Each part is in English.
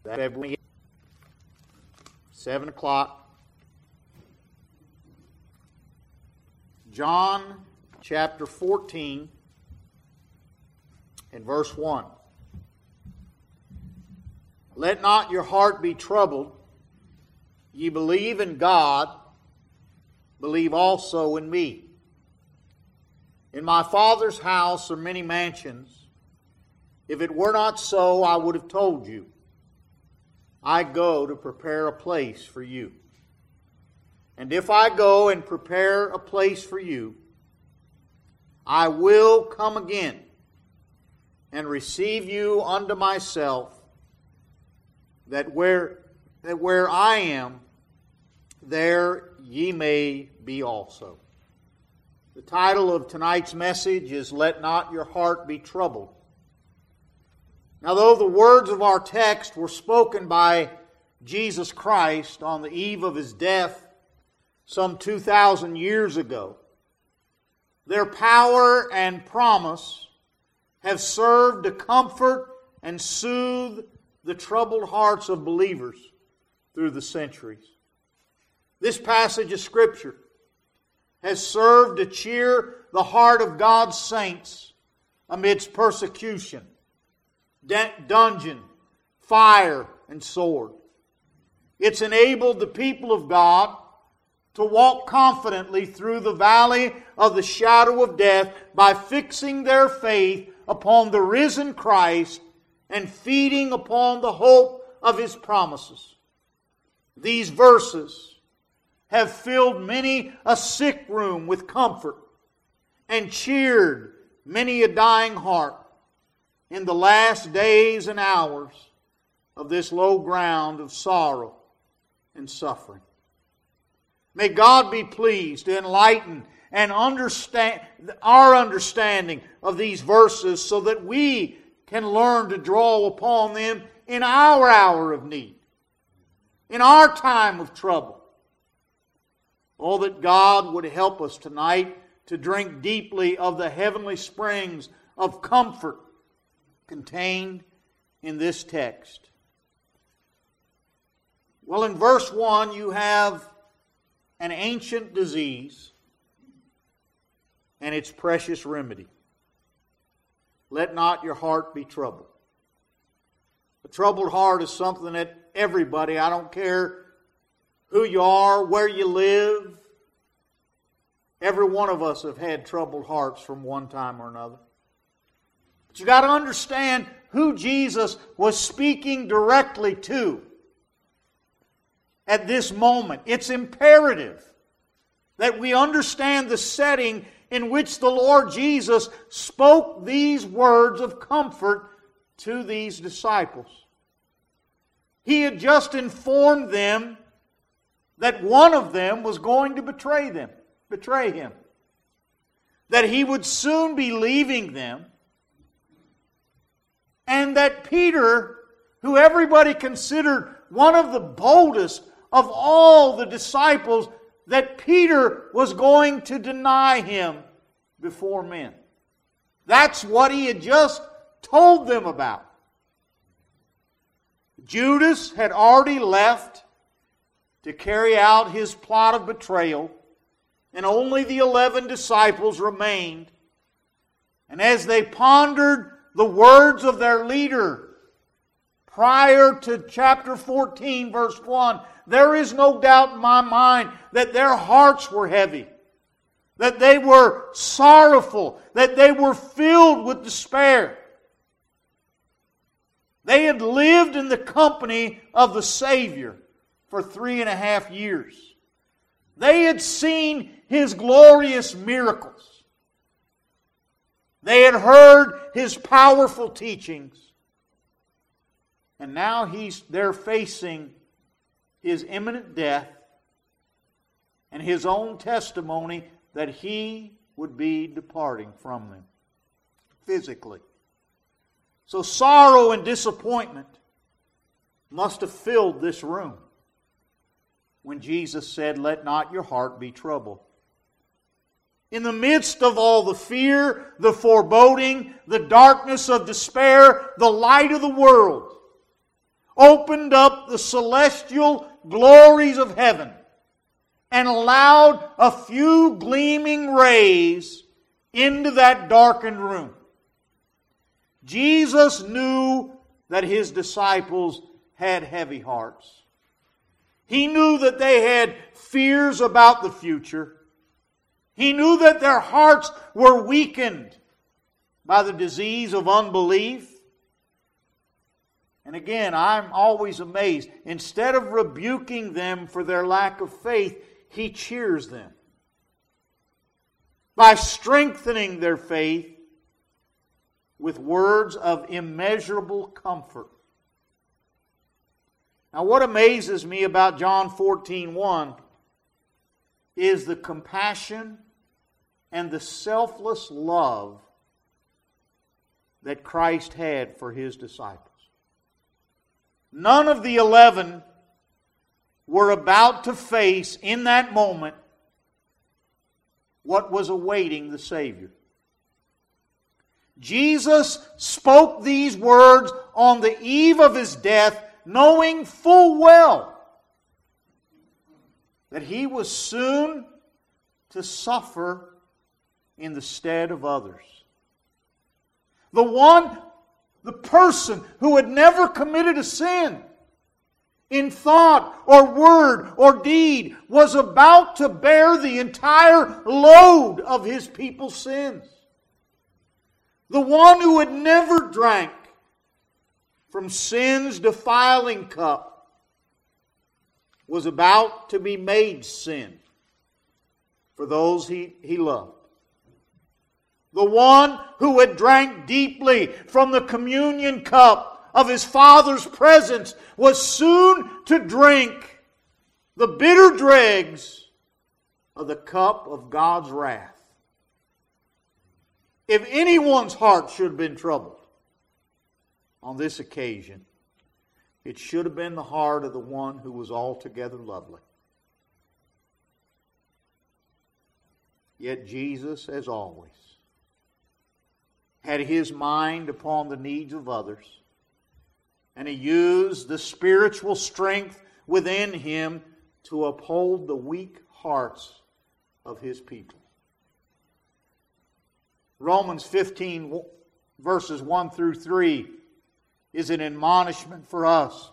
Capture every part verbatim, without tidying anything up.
February seven o'clock. John chapter fourteen and verse one. Let not your heart be troubled. Ye believe in God, believe also in me. In my Father's house are many mansions. If it were not so, I would have told you. I go to prepare a place for you. And if I go and prepare a place for you, I will come again and receive you unto myself, that where, that where I am, there ye may be also. The title of tonight's message is Let Not Your Heart Be Troubled. Now, though the words of our text were spoken by Jesus Christ on the eve of His death some two thousand years ago, their power and promise have served to comfort and soothe the troubled hearts of believers through the centuries. This passage of Scripture has served to cheer the heart of God's saints amidst persecution, dungeon, fire, and sword. It's enabled the people of God to walk confidently through the valley of the shadow of death by fixing their faith upon the risen Christ and feeding upon the hope of His promises. These verses have filled many a sick room with comfort and cheered many a dying heart in the last days and hours of this low ground of sorrow and suffering. May God be pleased to enlighten and understand our understanding of these verses so that we can learn to draw upon them in our hour of need, in our time of trouble. Oh, that God would help us tonight to drink deeply of the heavenly springs of comfort contained in this text. Well, in verse one, you have an ancient disease and its precious remedy. Let not your heart be troubled. A troubled heart is something that everybody, I don't care who you are, where you live, every one of us have had troubled hearts from one time or another. But you got to understand who Jesus was speaking directly to at this moment. It's imperative that we understand the setting in which the Lord Jesus spoke these words of comfort to these disciples. He had just informed them that one of them was going to betray them, betray Him. That He would soon be leaving them. And that Peter, who everybody considered one of the boldest of all the disciples, that Peter was going to deny Him before men. That's what He had just told them about. Judas had already left to carry out his plot of betrayal, and only the eleven disciples remained. And as they pondered the words of their leader prior to chapter fourteen, verse one, there is no doubt in my mind that their hearts were heavy, that they were sorrowful, that they were filled with despair. They had lived in the company of the Savior for three and a half years. They had seen His glorious miracles. They had heard His powerful teachings. And now he's, they're facing His imminent death and His own testimony that He would be departing from them physically. So sorrow and disappointment must have filled this room when Jesus said, "Let not your heart be troubled." In the midst of all the fear, the foreboding, the darkness of despair, the light of the world, opened up the celestial glories of heaven and allowed a few gleaming rays into that darkened room. Jesus knew that His disciples had heavy hearts. He knew that they had fears about the future. He knew that their hearts were weakened by the disease of unbelief. And again, I'm always amazed. Instead of rebuking them for their lack of faith, He cheers them by strengthening their faith with words of immeasurable comfort. Now, what amazes me about John fourteen one is the compassion and the selfless love that Christ had for His disciples. None of the eleven were about to face in that moment what was awaiting the Savior. Jesus spoke these words on the eve of His death, knowing full well that He was soon to suffer in the stead of others. The one, the person who had never committed a sin in thought or word or deed was about to bear the entire load of His people's sins. The one who had never drank from sin's defiling cup was about to be made sin for those he, he loved. The one who had drank deeply from the communion cup of His Father's presence was soon to drink the bitter dregs of the cup of God's wrath. If anyone's heart should have been troubled on this occasion, it should have been the heart of the one who was altogether lovely. Yet Jesus, as always, had His mind upon the needs of others, and He used the spiritual strength within Him to uphold the weak hearts of His people. Romans fifteen, verses one through three, is an admonishment for us.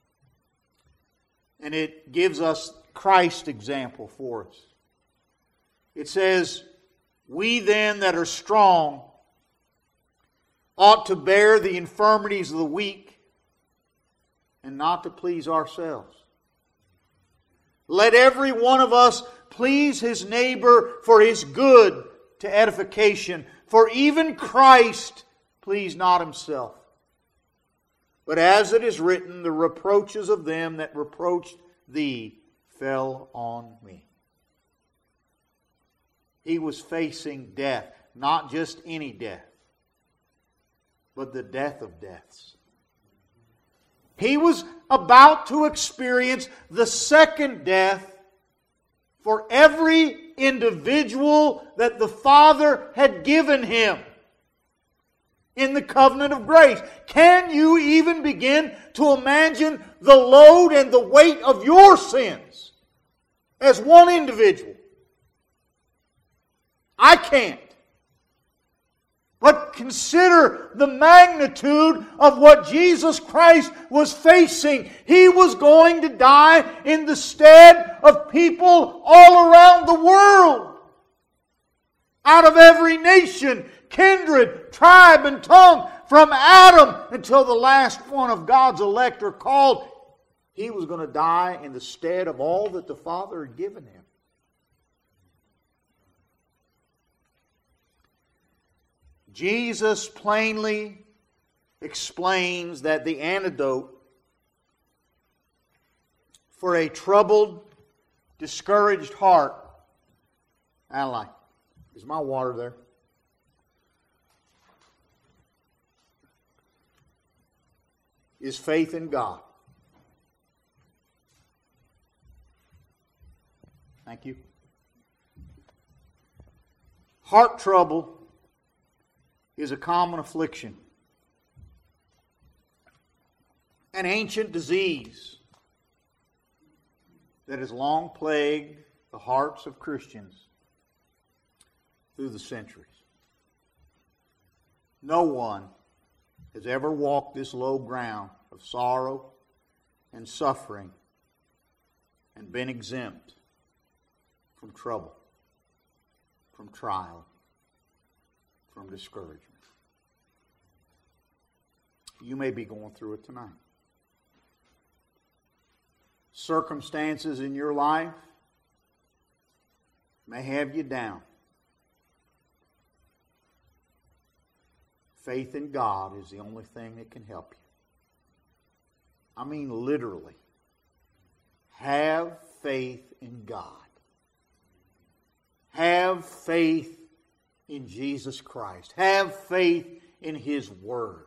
And it gives us Christ's example for us. It says, "We then that are strong ought to bear the infirmities of the weak and not to please ourselves. Let every one of us please his neighbor for his good to edification. For even Christ pleased not Himself. But as it is written, the reproaches of them that reproached Thee fell on me." He was facing death. Not just any death, but the death of deaths. He was about to experience the second death for every individual that the Father had given Him in the covenant of grace. Can you even begin to imagine the load and the weight of your sins as one individual? I can't. But consider the magnitude of what Jesus Christ was facing. He was going to die in the stead of people all around the world. Out of every nation, kindred, tribe, and tongue, from Adam until the last one of God's elect are called. He was going to die in the stead of all that the Father had given Him. Jesus plainly explains that the antidote for a troubled, discouraged heart, Ally, is my water there? Is faith in God. Thank you. Heart trouble is a common affliction. an ancient disease that has long plagued the hearts of Christians through the centuries. No one has ever walked this low ground of sorrow and suffering and been exempt from trouble, from trial, from discouragement. You may be going through it tonight. Circumstances in your life may have you down. Faith in God is the only thing that can help you. I mean literally. Have faith in God. Have faith in Jesus Christ. Have faith in His Word.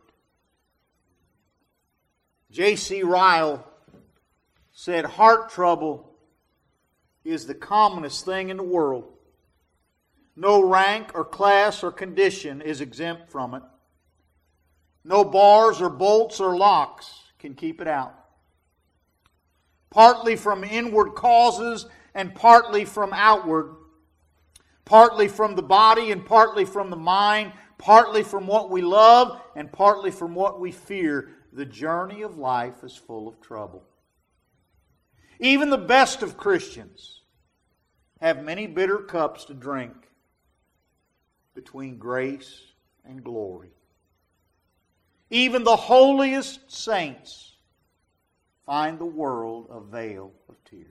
J C Ryle said, heart trouble is the commonest thing in the world. No rank or class or condition is exempt from it. No bars or bolts or locks can keep it out. Partly from inward causes and partly from outward. Partly from the body and partly from the mind. Partly from what we love and partly from what we fear. The journey of life is full of trouble. Even the best of Christians have many bitter cups to drink between grace and glory. Even the holiest saints find the world a vale of tears.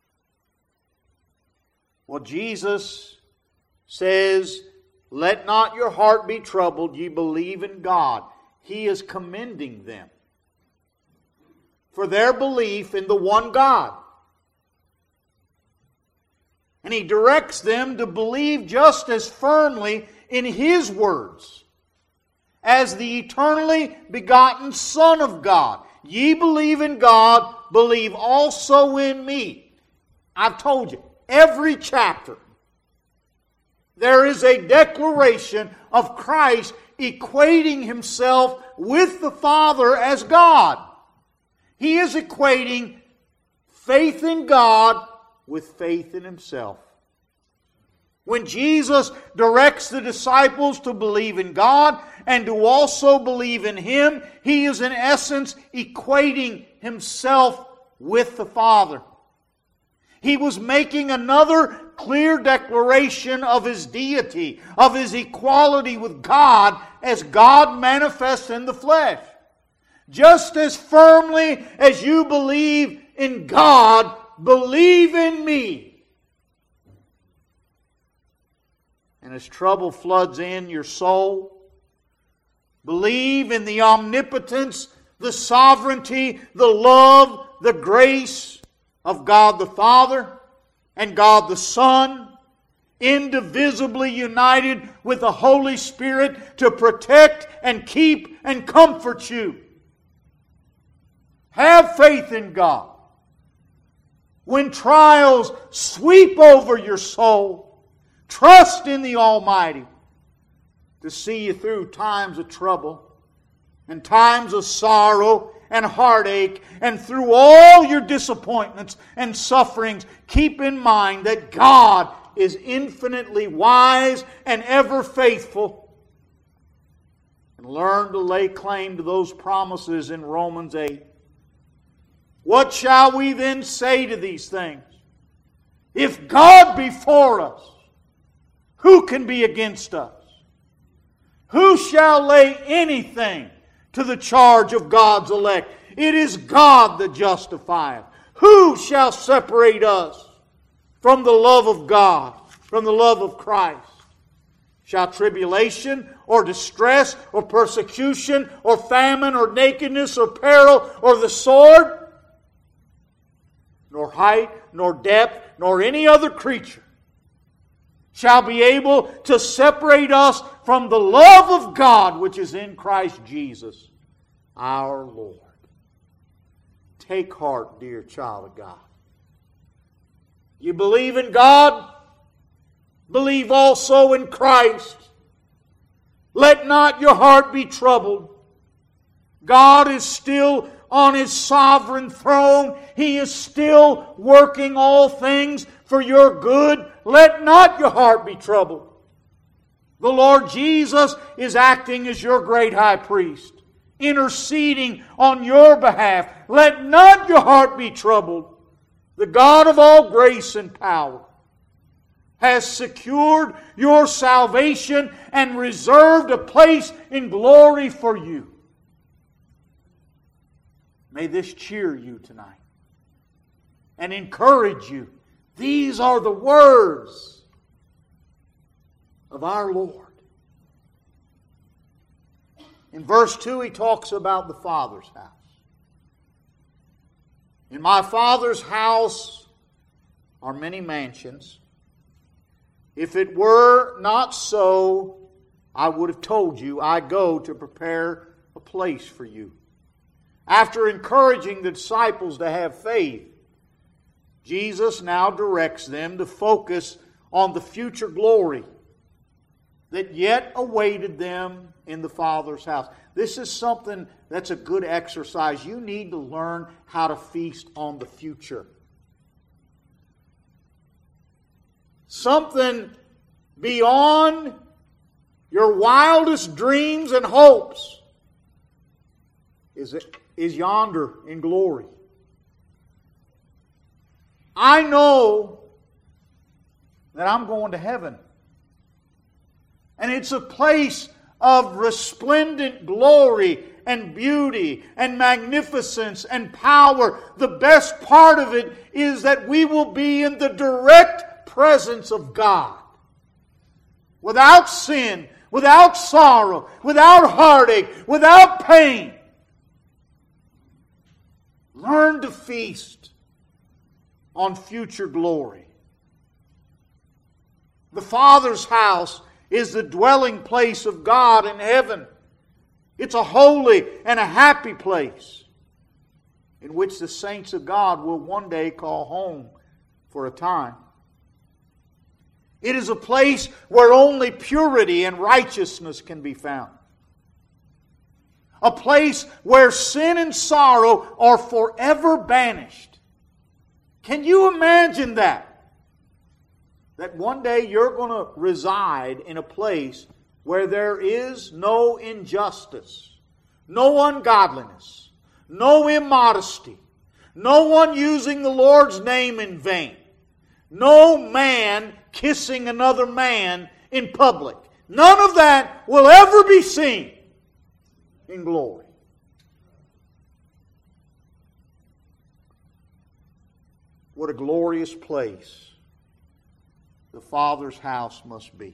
Well, Jesus says, let not your heart be troubled, ye believe in God. He is commending them for their belief in the one God. And He directs them to believe just as firmly in His words as the eternally begotten Son of God. Ye believe in God, believe also in me. I've told you, every chapter there is a declaration of Christ equating Himself with the Father as God. He is equating faith in God with faith in Himself. When Jesus directs the disciples to believe in God and to also believe in Him, He is in essence equating Himself with the Father. He was making another clear declaration of His deity, of His equality with God as God manifests in the flesh. Just as firmly as you believe in God, believe in me. And as trouble floods in your soul, believe in the omnipotence, the sovereignty, the love, the grace of God the Father and God the Son, indivisibly united with the Holy Spirit to protect and keep and comfort you. Have faith in God. When trials sweep over your soul, trust in the Almighty to see you through times of trouble and times of sorrow and heartache, and through all your disappointments and sufferings. Keep in mind that God is infinitely wise and ever faithful. And learn to lay claim to those promises in Romans eight. What shall we then say to these things? If God be for us, who can be against us? Who shall lay anything to the charge of God's elect? It is God that justifieth. Who shall separate us from the love of God, from the love of Christ? Shall tribulation or distress or persecution or famine or nakedness or peril or the sword? Nor height, nor depth, nor any other creature shall be able to separate us from the love of God which is in Christ Jesus, our Lord. Take heart, dear child of God. You believe in God, believe also in Christ. Let not your heart be troubled. God is still on His sovereign throne. He is still working all things for your good. Let not your heart be troubled. The Lord Jesus is acting as your great high priest, interceding on your behalf. Let not your heart be troubled. The God of all grace and power has secured your salvation and reserved a place in glory for you. May this cheer you tonight and encourage you. These are the words of our Lord. In verse two, he talks about the Father's house. In my Father's house are many mansions. If it were not so, I would have told you, I go to prepare a place for you. After encouraging the disciples to have faith, Jesus now directs them to focus on the future glory that yet awaited them in the Father's house. This is something that's a good exercise. You need to learn how to feast on the future. Something beyond your wildest dreams and hopes is, is yonder in glory. I know that I'm going to heaven. And it's a place of resplendent glory and beauty and magnificence and power. The best part of it is that we will be in the direct presence of God. Without sin, without sorrow, without heartache, without pain. Learn to feast on future glory. The Father's house is the dwelling place of God in heaven. It's a holy and a happy place in which the saints of God will one day call home for a time. It is a place where only purity and righteousness can be found. A place where sin and sorrow are forever banished. Can you imagine that? That one day you're going to reside in a place where there is no injustice, no ungodliness, no immodesty, no one using the Lord's name in vain, no man kissing another man in public. None of that will ever be seen in glory. What a glorious place the Father's house must be.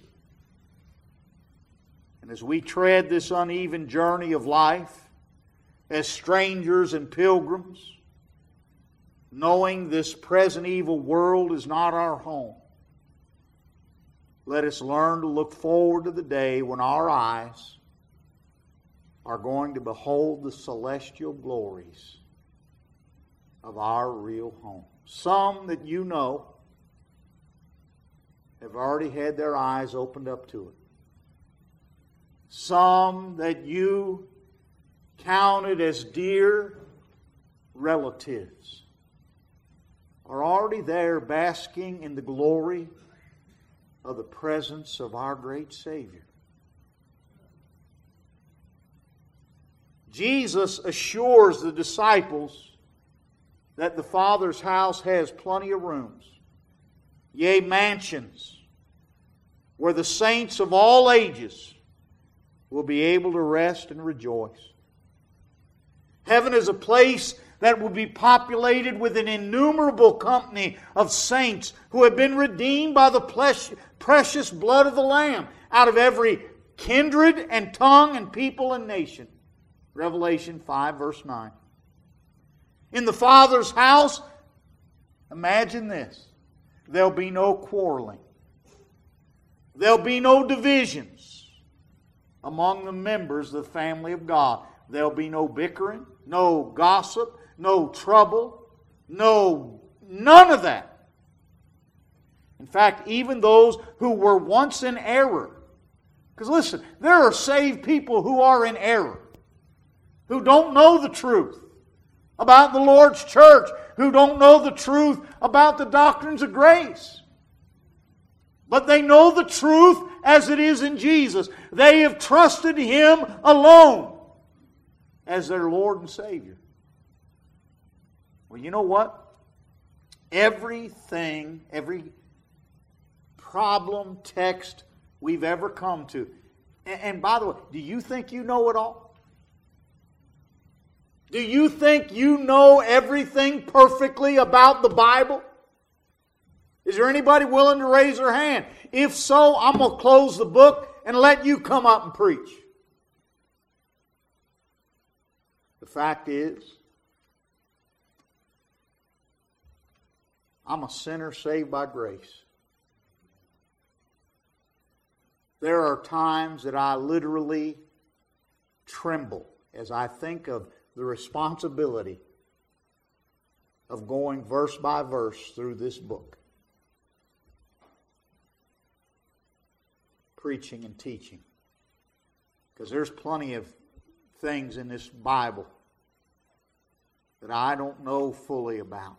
And as we tread this uneven journey of life, as strangers and pilgrims, knowing this present evil world is not our home, let us learn to look forward to the day when our eyes are going to behold the celestial glories of our real home. Some that you know have already had their eyes opened up to it. Some that you counted as dear relatives are already there basking in the glory of the presence of our great Savior. Jesus assures the disciples that the Father's house has plenty of rooms, yea, mansions, where the saints of all ages will be able to rest and rejoice. Heaven is a place that will be populated with an innumerable company of saints who have been redeemed by the precious blood of the Lamb out of every kindred and tongue and people and nation. Revelation five, verse nine. In the Father's house, imagine this. There'll be no quarreling. There'll be no divisions among the members of the family of God. There'll be no bickering, no gossip, no trouble, no, none of that. In fact, even those who were once in error. Because listen, there are saved people who are in error, who don't know the truth, about the Lord's church, who don't know the truth about the doctrines of grace. But they know the truth as it is in Jesus. They have trusted Him alone as their Lord and Savior. Well, you know what? Everything, every problem, text we've ever come to. And, and by the way, do you think you know it all? Do you think you know everything perfectly about the Bible? Is there anybody willing to raise their hand? If so, I'm going to close the book and let you come up and preach. The fact is, I'm a sinner saved by grace. There are times that I literally tremble as I think of the responsibility of going verse by verse through this book. Preaching and teaching. Because there's plenty of things in this Bible that I don't know fully about.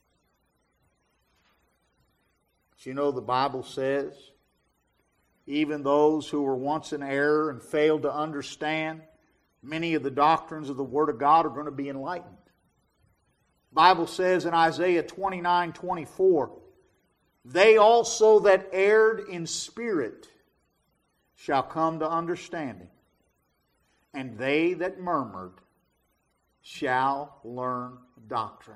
But you know, the Bible says, even those who were once in error and failed to understand many of the doctrines of the Word of God are going to be enlightened. The Bible says in Isaiah twenty-nine twenty-four, they also that erred in spirit shall come to understanding, and they that murmured shall learn doctrine.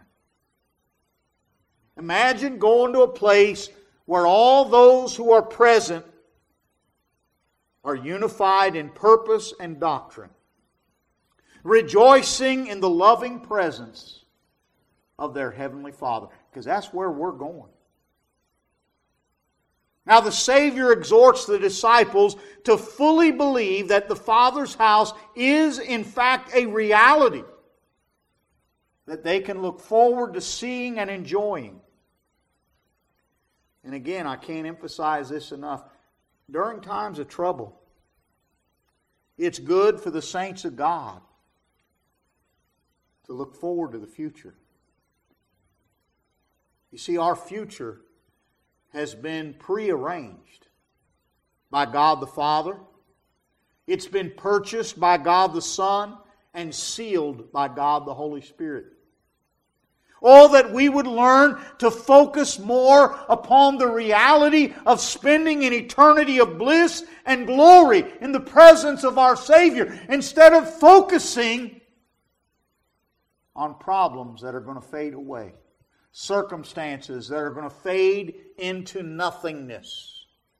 Imagine going to a place where all those who are present are unified in purpose and doctrine, rejoicing in the loving presence of their Heavenly Father, because that's where we're going. Now the Savior exhorts the disciples to fully believe that the Father's house is in fact a reality that they can look forward to seeing and enjoying. And again, I can't emphasize this enough. During times of trouble, it's good for the saints of God to look forward to the future. You see, our future has been prearranged by God the Father. It's been purchased by God the Son and sealed by God the Holy Spirit. Oh, that we would learn to focus more upon the reality of spending an eternity of bliss and glory in the presence of our Savior, instead of focusing on problems that are going to fade away, circumstances that are going to fade into nothingness.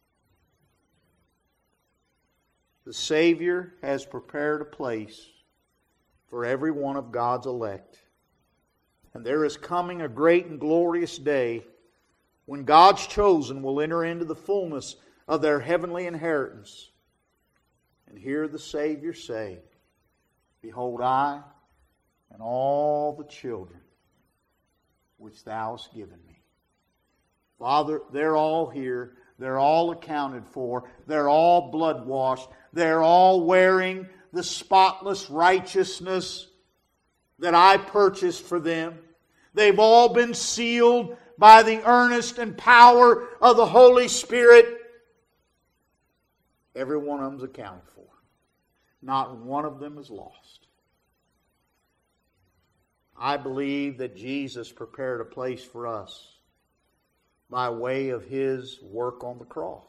The Savior has prepared a place for every one of God's elect. And there is coming a great and glorious day when God's chosen will enter into the fullness of their heavenly inheritance and hear the Savior say, Behold, I and all the children which Thou hast given me. Father, they're all here. They're all accounted for. They're all blood-washed. They're all wearing the spotless righteousness that I purchased for them. They've all been sealed by the earnest and power of the Holy Spirit. Every one of them's accounted for. Not one of them is lost. I believe that Jesus prepared a place for us by way of His work on the cross.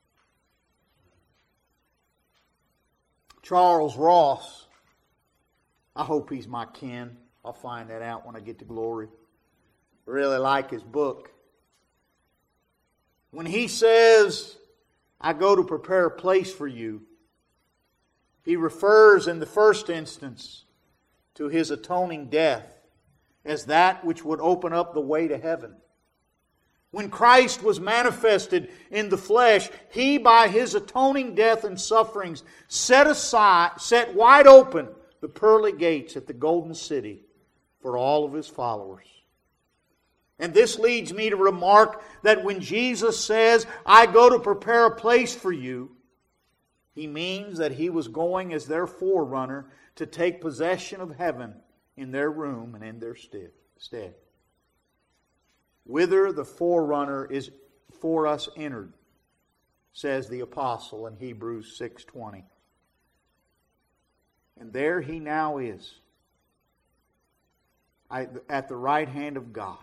Charles Ross, I hope he's my kin. I'll find that out when I get to glory. I really like his book. When he says, I go to prepare a place for you, he refers in the first instance to His atoning death as that which would open up the way to heaven. When Christ was manifested in the flesh, He, by His atoning death and sufferings, set aside, set wide open the pearly gates at the golden city for all of His followers. And this leads me to remark that when Jesus says, I go to prepare a place for you, He means that He was going as their forerunner to take possession of heaven in their room and in their stead. Whither the forerunner is for us entered, says the apostle in Hebrews six twenty. And there he now is, at the right hand of God.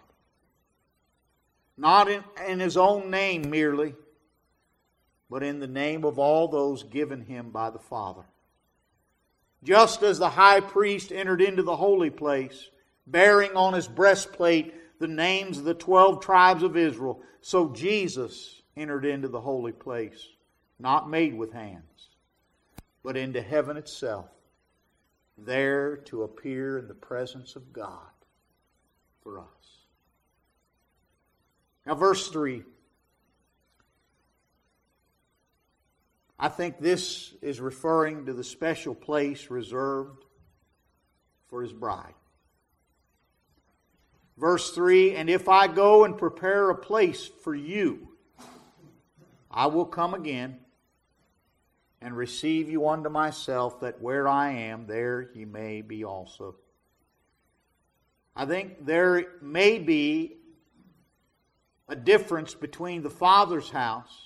Not in, in his own name merely, but in the name of all those given him by the Father. Just as the high priest entered into the holy place, bearing on his breastplate the names of the twelve tribes of Israel, so Jesus entered into the holy place, not made with hands, but into heaven itself, there to appear in the presence of God for us. Now, verse three. I think this is referring to the special place reserved for His bride. Verse three, and if I go and prepare a place for you, I will come again and receive you unto myself, that where I am, there ye may be also. I think there may be a difference between the Father's house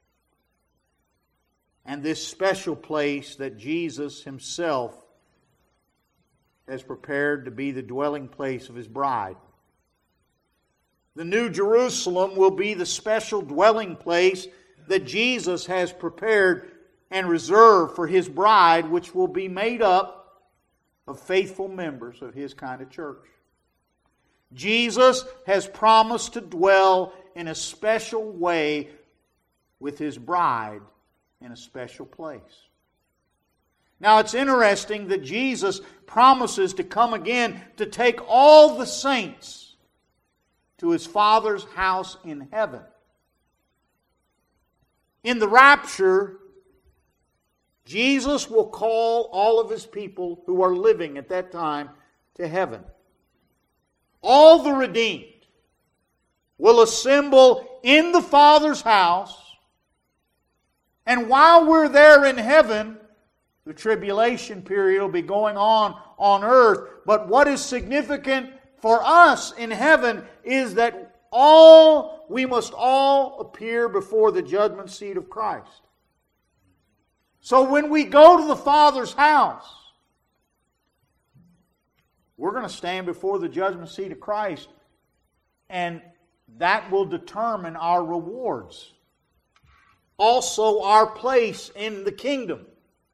and this special place that Jesus Himself has prepared to be the dwelling place of His bride. The New Jerusalem will be the special dwelling place that Jesus has prepared and reserved for His bride, which will be made up of faithful members of His kind of church. Jesus has promised to dwell in a special way with His bride in a special place. Now it's interesting that Jesus promises to come again to take all the saints to His Father's house in heaven. In the rapture, Jesus will call all of His people who are living at that time to heaven. All the redeemed will assemble in the Father's house, and while we're there in heaven, the tribulation period will be going on on earth. But what is significant for us in heaven is that all we must all appear before the judgment seat of Christ. So when we go to the Father's house, we're going to stand before the judgment seat of Christ, and that will determine our rewards. Also our place in the kingdom.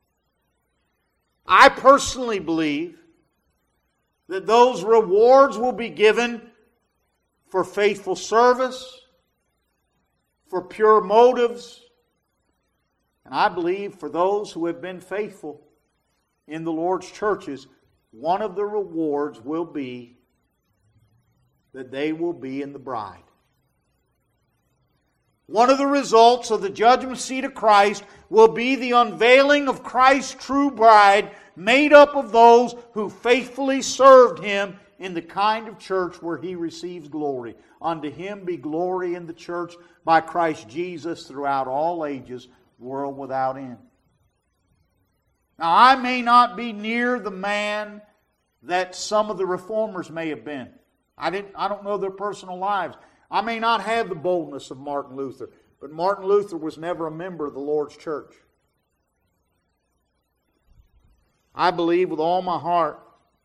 I personally believe that those rewards will be given for faithful service, for pure motives, and I believe for those who have been faithful in the Lord's churches, one of the rewards will be that they will be in the bride. One of the results of the judgment seat of Christ will be the unveiling of Christ's true bride, made up of those who faithfully served Him in the kind of church where He receives glory. Unto Him be glory in the church by Christ Jesus throughout all ages, world without end. Now, I may not be near the man that some of the reformers may have been. I didn't. I don't know their personal lives. I may not have the boldness of Martin Luther, but Martin Luther was never a member of the Lord's church. I believe with all my heart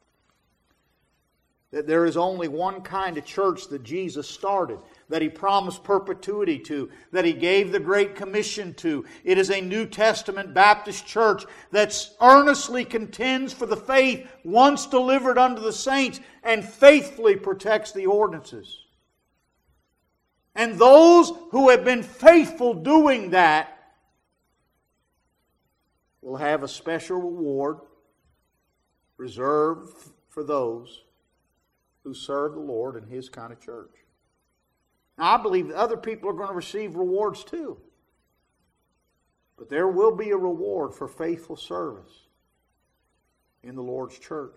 that there is only one kind of church that Jesus started, that He promised perpetuity to, that He gave the Great Commission to. It is a New Testament Baptist church that earnestly contends for the faith once delivered unto the saints and faithfully protects the ordinances. And those who have been faithful doing that will have a special reward reserved for those who serve the Lord in His kind of church. Now, I believe that other people are going to receive rewards too. But there will be a reward for faithful service in the Lord's church.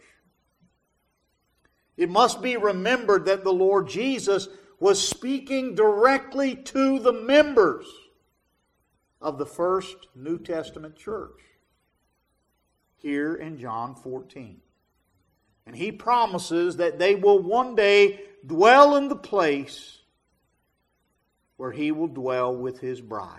It must be remembered that the Lord Jesus was speaking directly to the members of the first New Testament church here in John fourteen. And He promises that they will one day dwell in the place where He will dwell with His bride.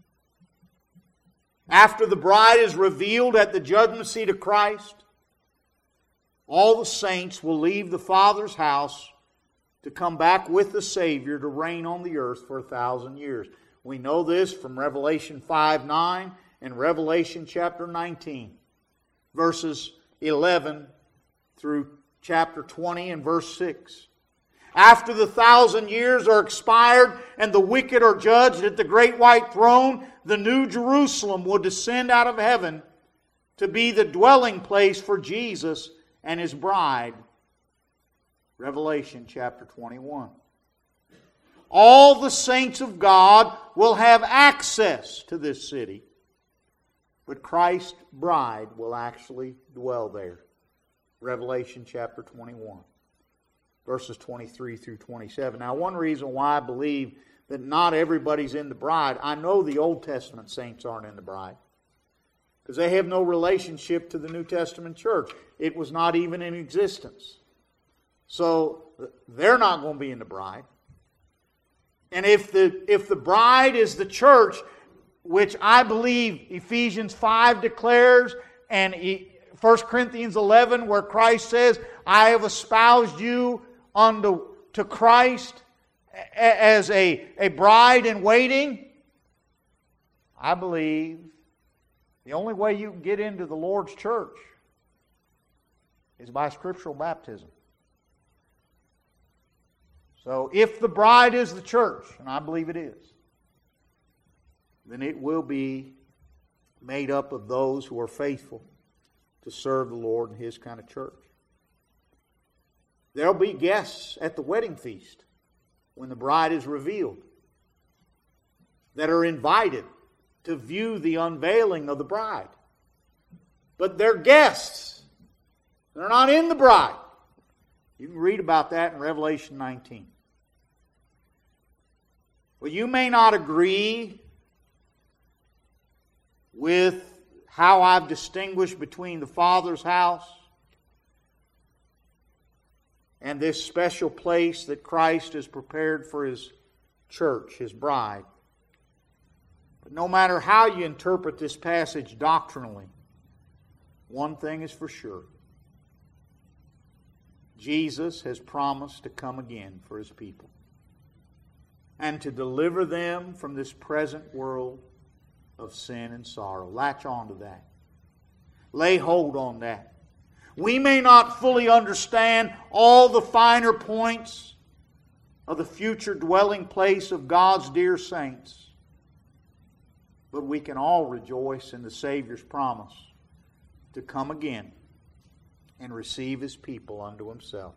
After the bride is revealed at the judgment seat of Christ, all the saints will leave the Father's house to come back with the Savior to reign on the earth for a thousand years. We know this from Revelation five nine and Revelation chapter nineteen, verses eleven through chapter twenty and verse six. After the thousand years are expired and the wicked are judged at the great white throne, the new Jerusalem will descend out of heaven to be the dwelling place for Jesus and His bride. Revelation chapter twenty-one. All the saints of God will have access to this city, but Christ's bride will actually dwell there. Revelation chapter twenty-one, verses twenty-three through twenty-seven. Now, one reason why I believe that not everybody's in the bride, I know the Old Testament saints aren't in the bride, because they have no relationship to the New Testament church. It was not even in existence. So, they're not going to be in the bride. And if the, if the bride is the church, which I believe Ephesians five declares, and First Corinthians eleven, where Christ says, I have espoused you unto to Christ as a, a bride in waiting, I believe the only way you can get into the Lord's church is by scriptural baptism. So if the bride is the church, and I believe it is, then it will be made up of those who are faithful to serve the Lord in His kind of church. There'll be guests at the wedding feast when the bride is revealed that are invited to view the unveiling of the bride. But they're guests. They're not in the bride. You can read about that in Revelation nineteen. Well, you may not agree with how I've distinguished between the Father's house and this special place that Christ has prepared for His church, His bride. But no matter how you interpret this passage doctrinally, one thing is for sure. Jesus has promised to come again for His people and to deliver them from this present world of sin and sorrow. Latch on to that. Lay hold on that. We may not fully understand all the finer points of the future dwelling place of God's dear saints, but we can all rejoice in the Savior's promise to come again and receive His people unto Himself.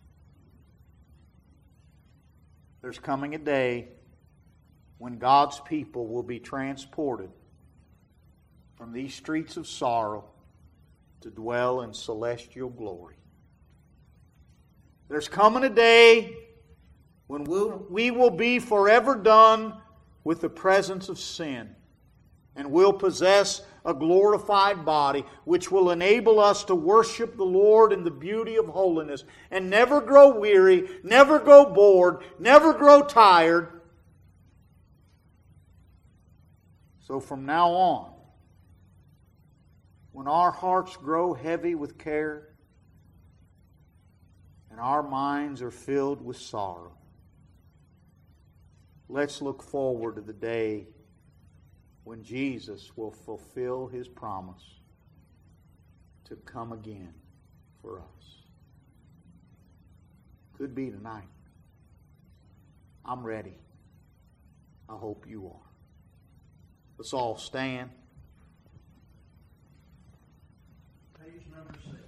There's coming a day when God's people will be transported from these streets of sorrow to dwell in celestial glory. There's coming a day when we'll, we will be forever done with the presence of sin, and will possess a glorified body which will enable us to worship the Lord in the beauty of holiness and never grow weary, never grow bored, never grow tired. So from now on, when our hearts grow heavy with care and our minds are filled with sorrow, let's look forward to the day when Jesus will fulfill His promise to come again for us. Could be tonight. I'm ready. I hope you are. Let's all stand. Page number six.